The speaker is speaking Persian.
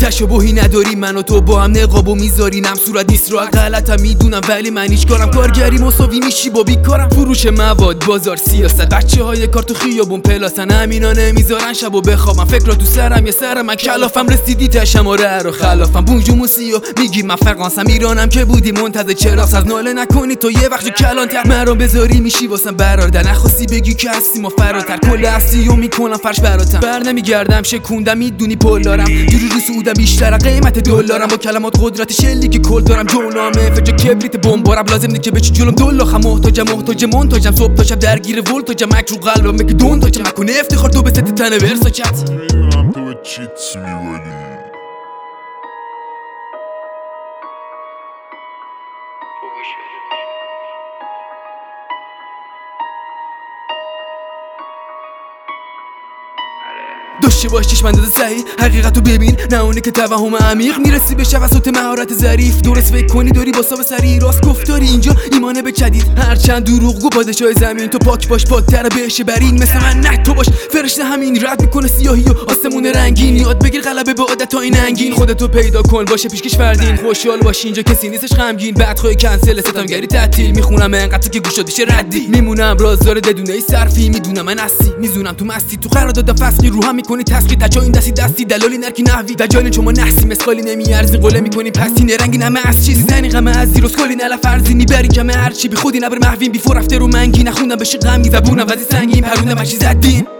تشابهی نداری، من و تو با هم نقابو میذارینم صورت نیست رو غلطم میدونم، ولی من هیچ کارم کارگری مساوی میشی با بیکارم. فروش مواد، بازار، سیاست، بچه های کار تو خیابون پلاسن، همینا نمیذارن شبو بخوابم. فکر تو سرم یه سرم من کلافم، رسیدی تشماره رو خلافم. بونجو موسیو میگی من فرانسم، ایرانم که بودی منتظر چراغ از ناله نکنی تو یه وقت کلانتر مرا بذاری میشی واسم برادر، نخواستی بگی که هستی ما فراتر. کل هستی و میکنم فرش براتم، بر نمیگردم شکوندم میدونی پولارم، جوری رو سودم بیشتر قیمت دلارم. با کلمات قدرت شلی که کل دارم جونامه، فجا کبریت بمبارم لازم نیست که بچی جلوم دلخم. محتاجم صبح تا شب درگیر ولتاجم، مک رو قلبم مگه دون تاجم، نکنه افتخار تو به ست تن ورساچت. میدونم تو به چیت میولی داشته باش چشم‌انداز صحیح، حقیقتو ببین نه اونه که توهم عمیق. میرسی به شفصوت مهارت ظریف، درست فکر کنی داری با ساب سری راست گفتاری اینجا ایمانه به جدید. هرچند دروغگو پادشاه زمین، تو پاک باش پاک‌تر بهش برین. مثل من نه تو باش فرشته همین، رد میکنه سیاهی و آسمون رنگین. یاد بگیر غلبه به عادتای ننگین، خودتو پیدا کن باشه پیشکش فردین. خوشحال باش اینجا کسی نیستش غمگین، بعدخوای کنسل ستمگری تعطیل. میخونم انقدر که گوشات بشه ردی، میمونم رازدار بدونه صرفی. میدونم من هستی میزونم تو مستی، تو قرارداد فسقی رو هم میکنی تسقی. تجا این دستی دلالی نرکی نحوی دجال شما نحسی مسخالی نمیارزی قله میکنی پسینه رنگی نمه از چیزی زنی غمه از زیروس کلی نلا فرضی میبری کمه هرچی بی خودی نبر محوین بی فور رفته رو منگی. نخوندم بشه غمگی زبونم وزی سنگین پرونده مشی زدین.